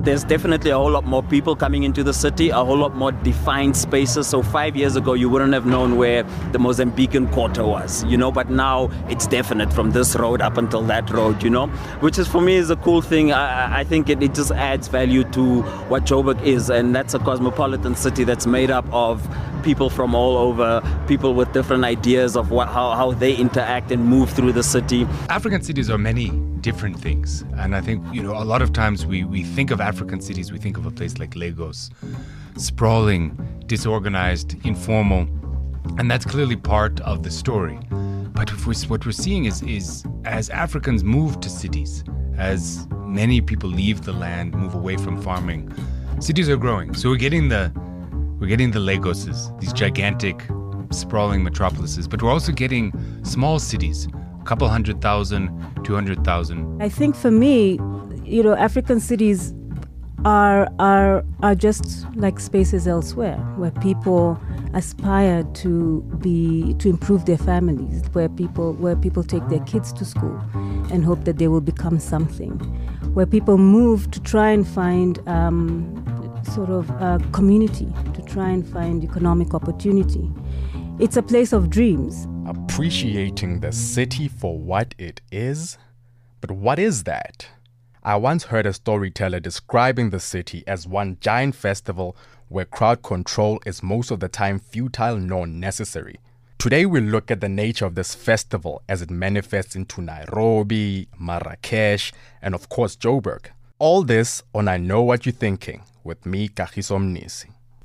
There's definitely a whole lot more people coming into the city, a whole lot more defined spaces. So 5 years ago, you wouldn't have known where the Mozambican quarter was, but now it's definite from this road up until that road, which is for me is a cool thing. I think it just adds value to what Joburg is, and that's a cosmopolitan city that's made up of people from all over, people with different ideas of how they interact and move through the city. African cities are many different things, and I think a lot of times we think of African cities, we think of a place like Lagos, sprawling, disorganized, informal, and that's clearly part of the story. But what we're seeing is as Africans move to cities, as many people leave the land, move away from farming, cities are growing. So we're getting the Lagoses, these gigantic, sprawling metropolises, but we're also getting small cities, a couple 100,000, 200,000. I think for me, African cities are just like spaces elsewhere where people aspire to improve their families, where people take their kids to school and hope that they will become something, where people move to try and find sort of a community, to try and find economic opportunity. It's a place of dreams. Appreciating the city for what it is? But what is that? I once heard a storyteller describing the city as one giant festival where crowd control is most of the time futile nor necessary. Today we look at the nature of this festival as it manifests into Nairobi, Marrakesh, and of course Joburg. All this on I Know What You're Thinking with me, Kagiso Mnisi.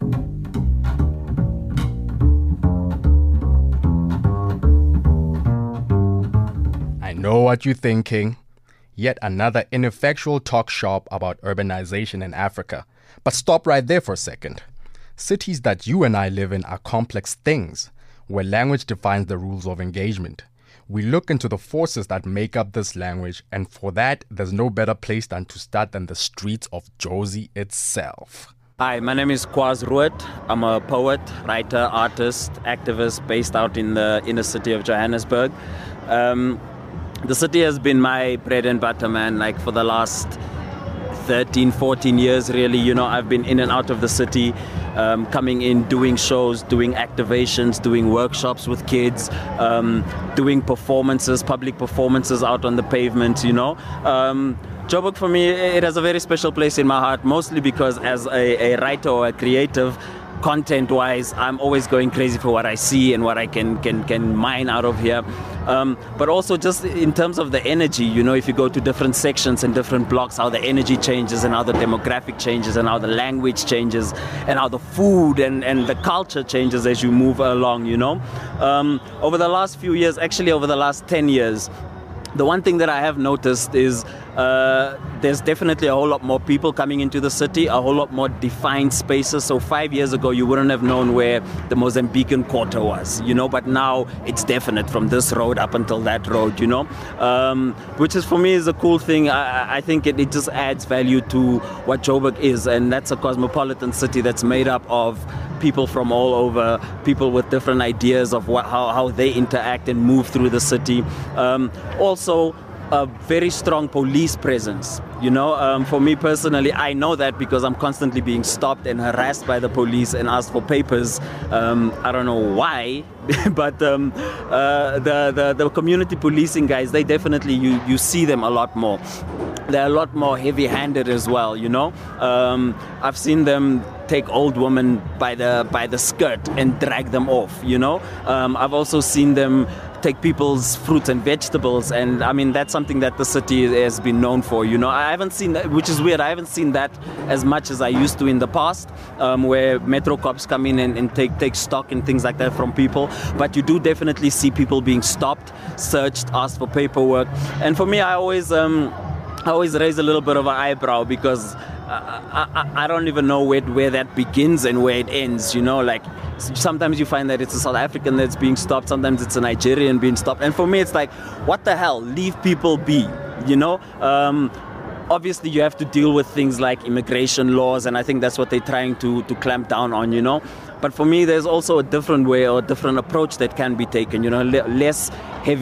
I know what you're thinking. Yet another ineffectual talk shop about urbanization in Africa. But stop right there for a second. Cities that you and I live in are complex things, where language defines the rules of engagement. We look into the forces that make up this language, and for that, there's no better place than to start than the streets of Jozi itself. Hi, my name is Kwaz Ruet. I'm a poet, writer, artist, activist based out in the inner city of Johannesburg. The city has been my bread and butter, man, like for the last 13, 14 years, really. I've been in and out of the city, coming in, doing shows, doing activations, doing workshops with kids, doing performances, public performances out on the pavement, Joburg for me, it has a very special place in my heart, mostly because as a writer or a creative, content-wise, I'm always going crazy for what I see and what I can mine out of here. But also just in terms of the energy, if you go to different sections and different blocks, how the energy changes and how the demographic changes and how the language changes and how the food and the culture changes as you move along, Over the last few years, actually over the last 10 years, the one thing that I have noticed is there's definitely a whole lot more people coming into the city, a whole lot more defined spaces. So 5 years ago, you wouldn't have known where the Mozambican quarter was, but now it's definite from this road up until that road, which is for me is a cool thing. I think it just adds value to what Joburg is, and that's a cosmopolitan city that's made up of people from all over, people with different ideas of how they interact and move through the city. Also, a very strong police presence. For me personally, I know that because I'm constantly being stopped and harassed by the police and asked for papers. I don't know why, but the community policing guys, they definitely, you see them a lot more. They're a lot more heavy-handed as well, I've seen them take old women by the skirt and drag them off, I've also seen them take people's fruits and vegetables, and I mean that's something that the city has been known for. I haven't seen that, which is weird. I haven't seen that as much as I used to in the past, where metro cops come in and take stock and things like that from people. But you do definitely see people being stopped, searched, asked for paperwork, and for me, I always raise a little bit of an eyebrow because I don't even know where that begins and where it ends, Like sometimes you find that it's a South African that's being stopped, sometimes it's a Nigerian being stopped, and for me it's like, what the hell, leave people be, Obviously you have to deal with things like immigration laws, and I think that's what they're trying to clamp down on, But for me, there's also a different way or a different approach that can be taken, less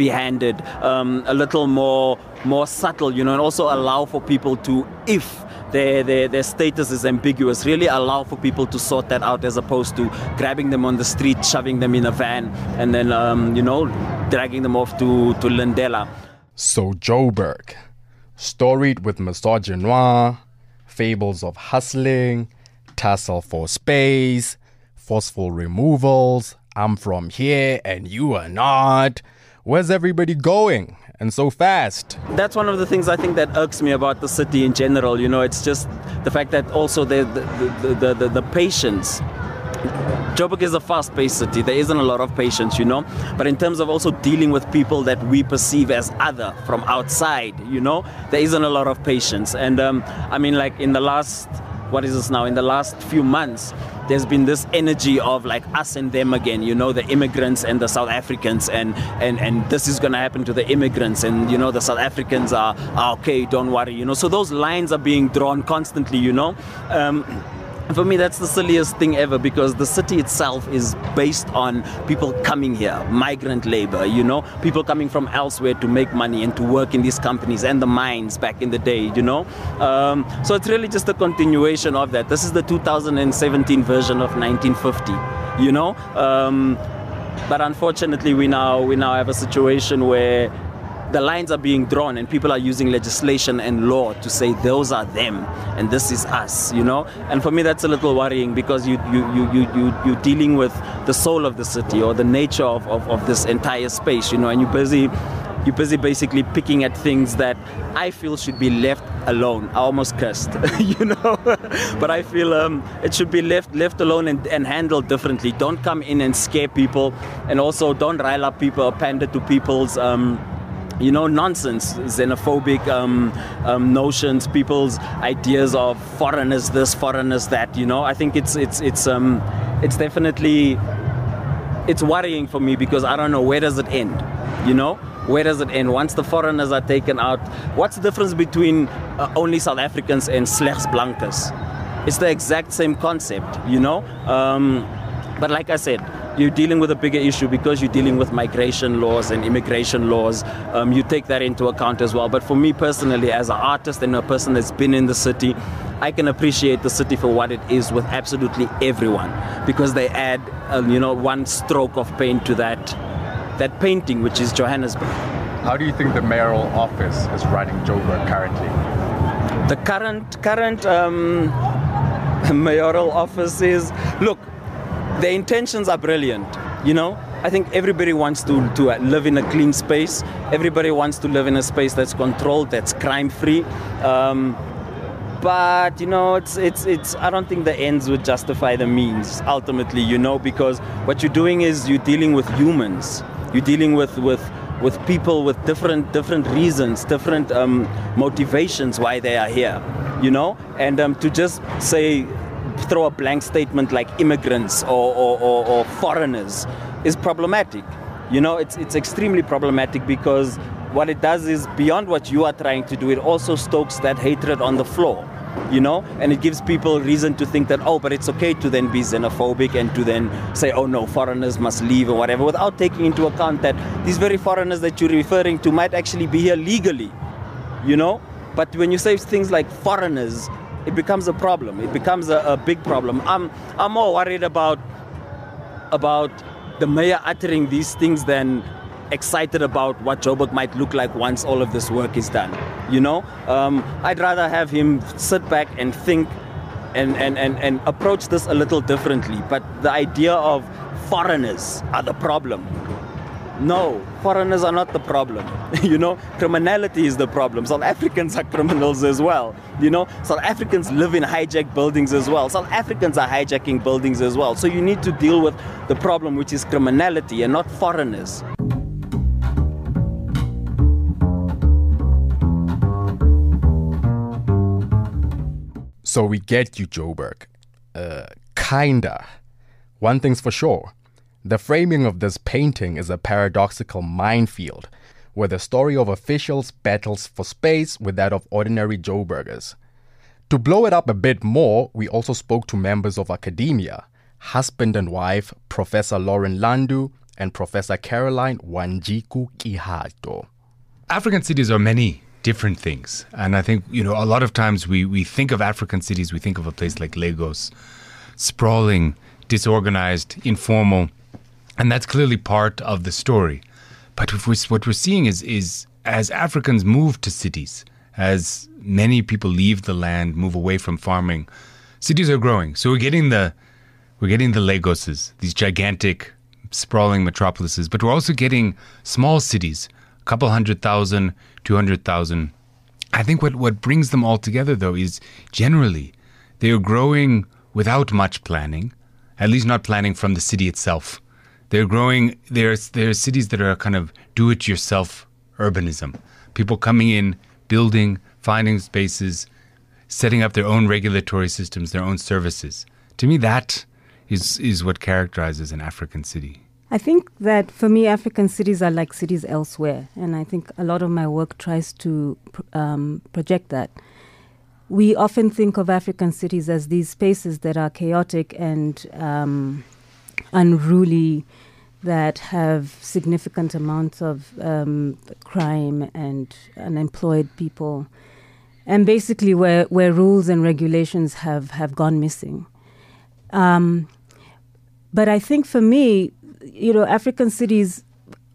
heavy-handed, a little more subtle, and also allow for people to, if their status is ambiguous. Really allow for people to sort that out, as opposed to grabbing them on the street, shoving them in a van, and then dragging them off to Lindela. So Joburg, storied with misogynoir, fables of hustling, tussle for space, forceful removals, I'm from here and you are not. Where's everybody going? And so fast. That's one of the things I think that irks me about the city in general. It's just the fact that also the patience. Joburg is a fast-paced city. There isn't a lot of patience, But in terms of also dealing with people that we perceive as other from outside, there isn't a lot of patience. And in the last, in the last few months, there's been this energy of like us and them again, the immigrants and the South Africans, and this is going to happen to the immigrants, and the South Africans are okay, don't worry, so those lines are being drawn constantly, For me, that's the silliest thing ever, because the city itself is based on people coming here, migrant labor, people coming from elsewhere to make money and to work in these companies and the mines back in the day, So it's really just a continuation of that. This is the 2017 version of 1950, But unfortunately, we now have a situation where the lines are being drawn and people are using legislation and law to say those are them and this is us, And for me, that's a little worrying, because you're dealing with the soul of the city or the nature of this entire space, and you're busy basically picking at things that I feel should be left alone. I almost cursed, But I feel it should be left alone and handled differently. Don't come in and scare people, and also don't rile up people or pander to people's nonsense, xenophobic notions, people's ideas of foreigners this, foreigners that. I think it's definitely worrying for me, because I don't know, where does it end? Where does it end once the foreigners are taken out? What's the difference between only South Africans and slechts blankes? It's the exact same concept, But like I said, you're dealing with a bigger issue because you're dealing with migration laws and immigration laws. You take that into account as well. But for me personally, as an artist and a person that's been in the city, I can appreciate the city for what it is with absolutely everyone, because they add, one stroke of paint to that painting, which is Johannesburg. How do you think the mayoral office is running Joburg currently? The current mayoral office is, look, the intentions are brilliant, I think everybody wants to live in a clean space. Everybody wants to live in a space that's controlled, that's crime-free. But, it's I don't think the ends would justify the means, ultimately, because what you're doing is you're dealing with humans. You're dealing with people with different reasons, different motivations why they are here, And to just throw a blank statement like immigrants or foreigners is problematic. It's extremely problematic, because what it does is, beyond what you are trying to do, it also stokes that hatred on the floor, and it gives people reason to think that, but it's okay to then be xenophobic and to then say, no, foreigners must leave or whatever, without taking into account that these very foreigners that you're referring to might actually be here legally, But when you say things like foreigners, it becomes a problem. It becomes a big problem. I'm more worried about the mayor uttering these things than excited about what Joburg might look like once all of this work is done. I'd rather have him sit back and think and approach this a little differently. But the idea of foreigners are the problem. No, foreigners are not the problem. Criminality is the problem. South Africans are criminals as well. South Africans live in hijacked buildings as well. South Africans are hijacking buildings as well. So you need to deal with the problem, which is criminality, and not foreigners. So we get you, Joburg. Kinda. One thing's for sure. The framing of this painting is a paradoxical minefield, where the story of officials battles for space with that of ordinary Joburgers. To blow it up a bit more, we also spoke to members of academia, husband and wife, Professor Lauren Landu and Professor Caroline Wanjiku Kihato. African cities are many different things. And I think, a lot of times we think of African cities, we think of a place like Lagos, sprawling, disorganized, informal, and that's clearly part of the story. But what we're seeing is as Africans move to cities, as many people leave the land, move away from farming, cities are growing. So we're getting the Lagoses, these gigantic, sprawling metropolises, but we're also getting small cities, a couple 100,000, 200,000. I think what brings them all together, though, is generally they are growing without much planning, at least not planning from the city itself. They're growing, there are cities that are kind of do-it-yourself urbanism. People coming in, building, finding spaces, setting up their own regulatory systems, their own services. To me, that is what characterizes an African city. I think that for me, African cities are like cities elsewhere. And I think a lot of my work tries to project that. We often think of African cities as these spaces that are chaotic and unruly, that have significant amounts of crime and unemployed people, and basically where rules and regulations have gone missing. But I think for me, African cities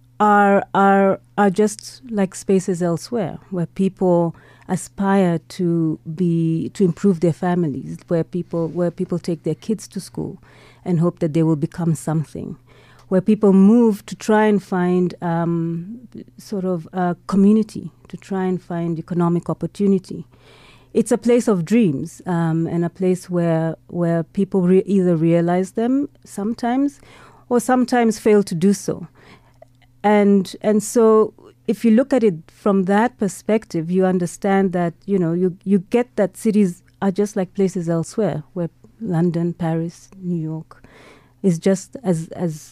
are just like spaces elsewhere, where people aspire to improve their families, where people take their kids to school and hope that they will become something, where people move to try and find sort of a community, to try and find economic opportunity. It's a place of dreams, and a place where people either realize them sometimes or sometimes fail to do so. And so if you look at it from that perspective, you understand that, you get that cities are just like places elsewhere, where London, Paris, New York is just as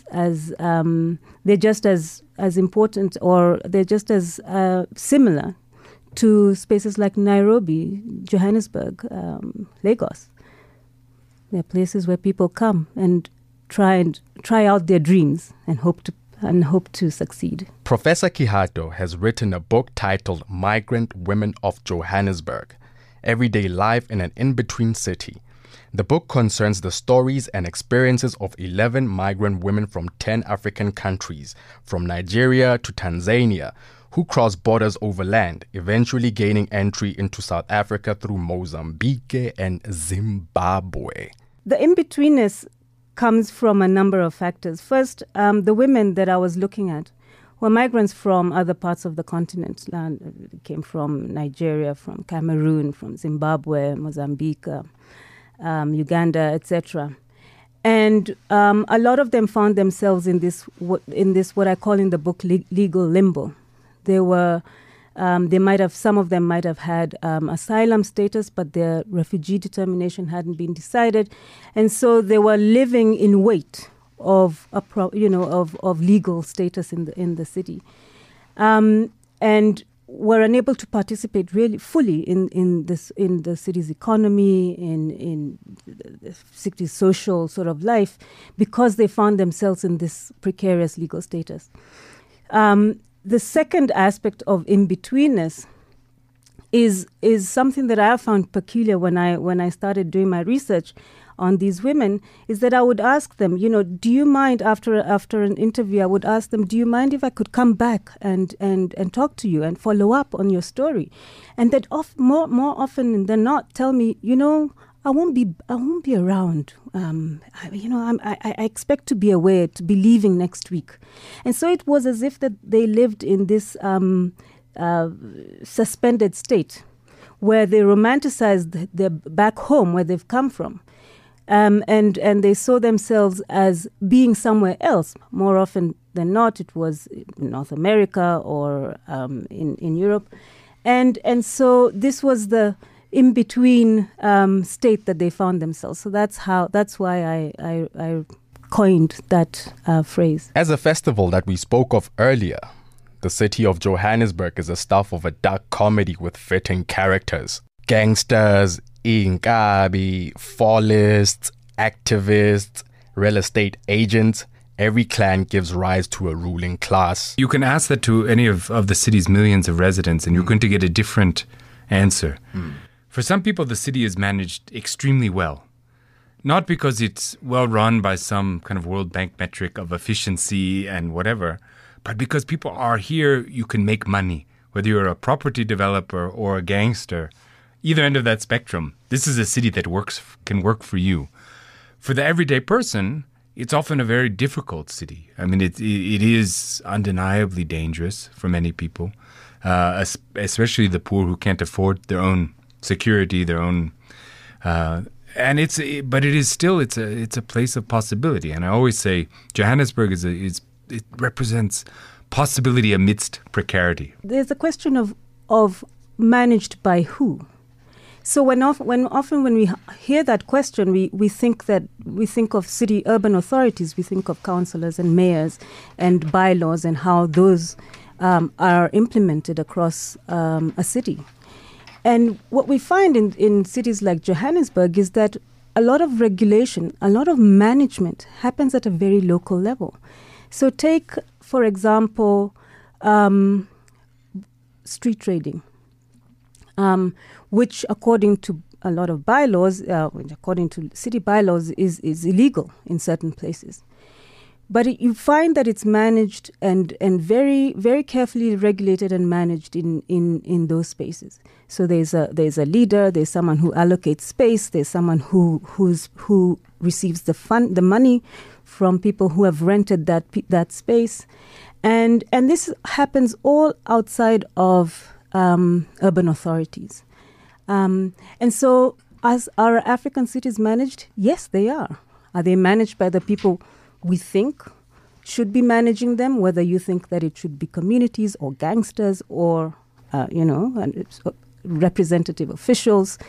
they're just as important, or they're just as similar to spaces like Nairobi, Johannesburg, Lagos. They're places where people come and try out their dreams and hope to succeed. Professor Kihato has written a book titled Migrant Women of Johannesburg: Everyday Life in an In-Between City. The book concerns the stories and experiences of 11 migrant women from 10 African countries, from Nigeria to Tanzania, who crossed borders overland, eventually gaining entry into South Africa through Mozambique and Zimbabwe. The in-betweenness comes from a number of factors. First, the women that I was looking at were migrants from other parts of the continent. They came from Nigeria, from Cameroon, from Zimbabwe, Mozambique, Uganda, etc. And a lot of them found themselves in this what I call in the book legal limbo. They were, some of them might have had asylum status, but their refugee determination hadn't been decided, and so they were living in wait of legal status in the city, and were unable to participate really fully in the city's economy, in the city's social sort of life, because they found themselves in this precarious legal status. The second aspect of in-betweenness is something that I found peculiar when I started doing my research on these women, is that I would ask them, do you mind, after an interview, I would ask them, do you mind if I could come back and talk to you and follow up on your story? And that more often than not tell me, I won't be around. I expect to be away, to be leaving next week. And so it was as if that they lived in this suspended state, where they romanticized their back home, where they've come from. And they saw themselves as being somewhere else. More often than not, it was in North America or in Europe. And so this was the in-between state that they found themselves. So that's why I coined that phrase. As a festival that we spoke of earlier, the city of Johannesburg is the stuff of a dark comedy with fitting characters. Gangsters, inkabi, fallists, activists, real estate agents, every clan gives rise to a ruling class. You can ask that to any of the city's millions of residents, and you're going to get a different answer. For some people, the city is managed extremely well. Not because it's well run by some kind of World Bank metric of efficiency and whatever, but because people are here, you can make money. Whether you're a property developer or a gangster, either end of that spectrum, this is a city that can work for you. For the everyday person, it's often a very difficult city. I mean, it is undeniably dangerous for many people, especially the poor who can't afford their own security, their own, but it is still it's a place of possibility. And I always say Johannesburg it represents possibility amidst precarity. There's a question of managed by who. So when we hear that question, we think of city urban authorities, we think of councillors and mayors and bylaws and how those are implemented across a city. And what we find in cities like Johannesburg is that a lot of regulation, a lot of management happens at a very local level. So take, for example, street trading. Which according to a lot of bylaws, according to city bylaws, is illegal in certain places. But you find that it's managed and very, very carefully regulated and managed in those spaces. So there's a leader, there's someone who allocates space, there's someone who receives the money from people who have rented that space, and this happens all outside of urban authorities. And so are African cities managed? Yes, they are. Are they managed by the people we think should be managing them, whether you think that it should be communities or gangsters or, representative officials?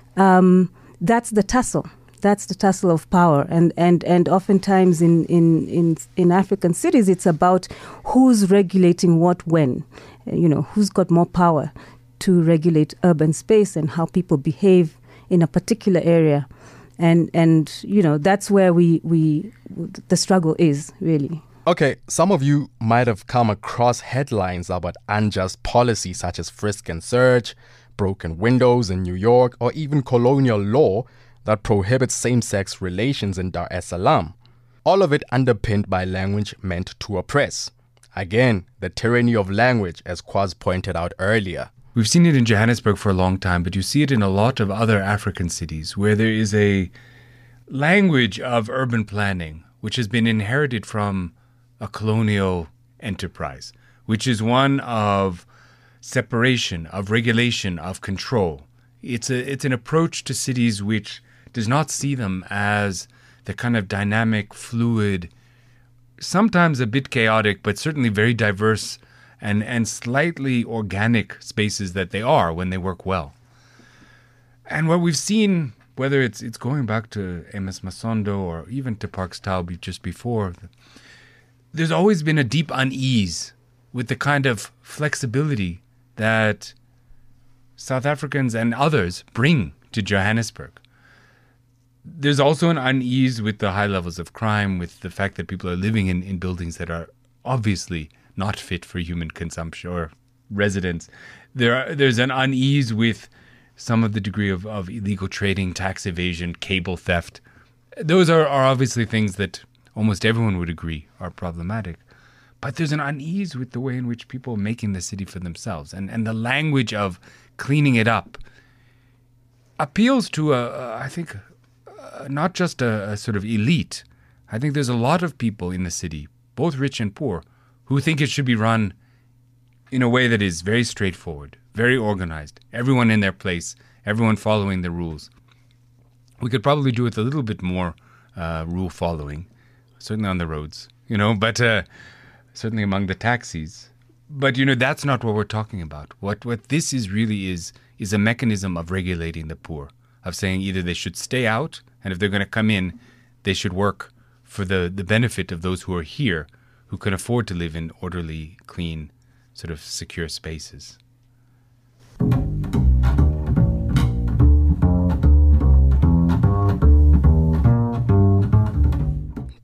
That's the tussle. That's the tussle of power. And oftentimes in African cities, it's about who's regulating what when. Who's got more power to regulate urban space and how people behave in a particular area. And that's where the struggle is, really. Okay, some of you might have come across headlines about unjust policies such as frisk and search, broken windows in New York, or even colonial law that prohibits same-sex relations in Dar es Salaam. All of it underpinned by language meant to oppress. Again, the tyranny of language, as Kwaz pointed out earlier. We've seen it in Johannesburg for a long time, but you see it in a lot of other African cities where there is a language of urban planning which has been inherited from a colonial enterprise, which is one of separation, of regulation, of control. It's an approach to cities which does not see them as the kind of dynamic, fluid, sometimes a bit chaotic, but certainly very diverse and slightly organic spaces that they are when they work well. And what we've seen, whether it's going back to Amos Masondo or even to Parks Taubi just before, there's always been a deep unease with the kind of flexibility that South Africans and others bring to Johannesburg. There's also an unease with the high levels of crime, with the fact that people are living in buildings that are obviously not fit for human consumption or residence. There's an unease with some of the degree of illegal trading, tax evasion, cable theft. Those are obviously things that almost everyone would agree are problematic. But there's an unease with the way in which people are making the city for themselves. And the language of cleaning it up appeals to, I think, not just a sort of elite. I think there's a lot of people in the city, both rich and poor, who think it should be run in a way that is very straightforward, very organized, everyone in their place, everyone following the rules. We could probably do with a little bit more rule following, certainly on the roads, but certainly among the taxis. But, that's not what we're talking about. What this is really is a mechanism of regulating the poor, of saying either they should stay out, and if they're going to come in, they should work for the benefit of those who are here, who can afford to live in orderly, clean, sort of secure spaces.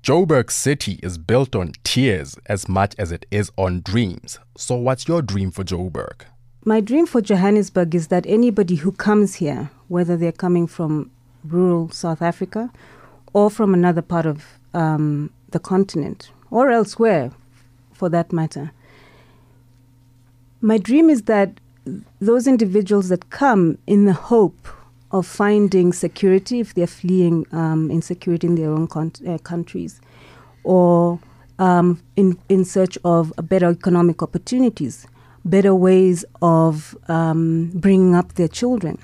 Joburg City is built on tears as much as it is on dreams. So what's your dream for Joburg? My dream for Johannesburg is that anybody who comes here, whether they're coming from rural South Africa or from another part of the continent or elsewhere for that matter, my dream is that those individuals that come in the hope of finding security if they're fleeing insecurity in their own countries, or in search of better economic opportunities, better ways of bringing up their children.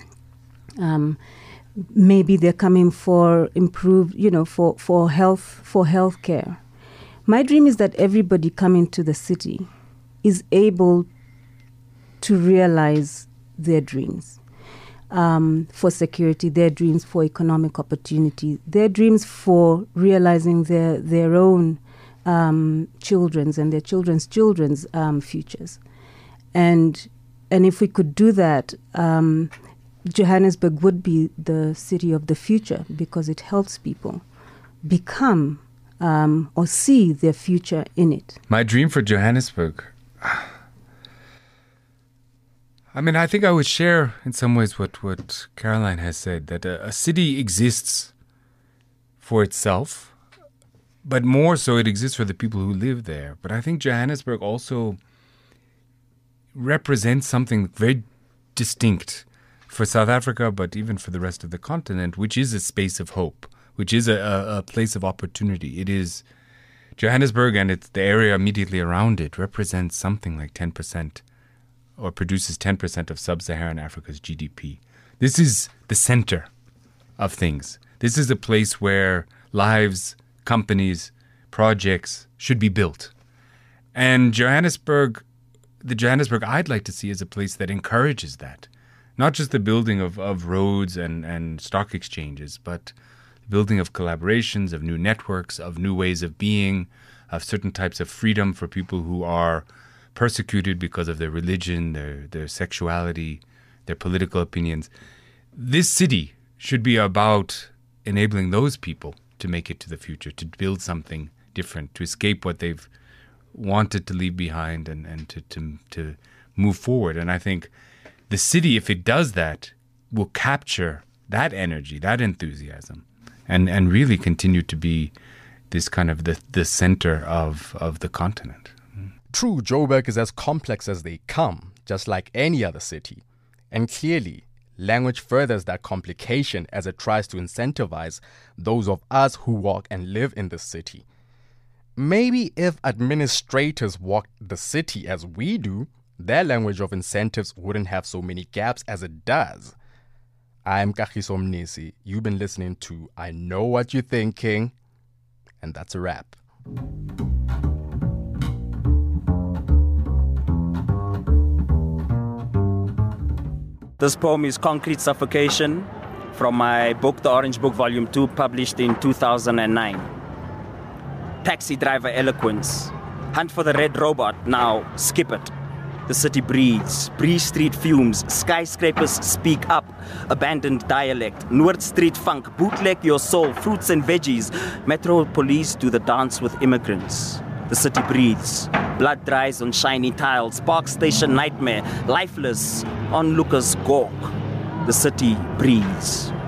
Maybe they're coming for improved, for health care. My dream is that everybody coming to the city is able to realize their dreams. For security, their dreams for economic opportunity, their dreams for realizing their own children's and their children's futures. And if we could do that, Johannesburg would be the city of the future because it helps people become or see their future in it. My dream for Johannesburg, I think I would share in some ways what Caroline has said, that a city exists for itself, but more so it exists for the people who live there. But I think Johannesburg also represents something very distinct for South Africa, but even for the rest of the continent, which is a space of hope, which is a place of opportunity. It is Johannesburg, and it's the area immediately around it represents something like 10%. Or produces 10% of sub-Saharan Africa's GDP. This is the center of things. This is a place where lives, companies, projects should be built. And Johannesburg, the Johannesburg I'd like to see is a place that encourages that. Not just the building of roads and stock exchanges, but the building of collaborations, of new networks, of new ways of being, of certain types of freedom for people who are persecuted because of their religion, their sexuality, their political opinions. This city should be about enabling those people to make it to the future, to build something different, to escape what they've wanted to leave behind and to move forward. And I think the city, if it does that, will capture that energy, that enthusiasm, and really continue to be this kind of the center of the continent. True, Joburg is as complex as they come, just like any other city. And clearly, language furthers that complication as it tries to incentivize those of us who walk and live in the city. Maybe if administrators walked the city as we do, their language of incentives wouldn't have so many gaps as it does. I'm Kagiso Mnisi. You've been listening to I Know What You're Thinking, and that's a wrap. This poem is Concrete Suffocation from my book, The Orange Book, Volume 2, published in 2009. Taxi driver eloquence. Hunt for the red robot, now skip it. The city breathes. Breeze Street fumes. Skyscrapers speak up. Abandoned dialect. Noord Street funk. Bootleg your soul. Fruits and veggies. Metro police do the dance with immigrants. The city breathes. Blood dries on shiny tiles. Park station nightmare. Lifeless. Onlookers gawk. The city breathes.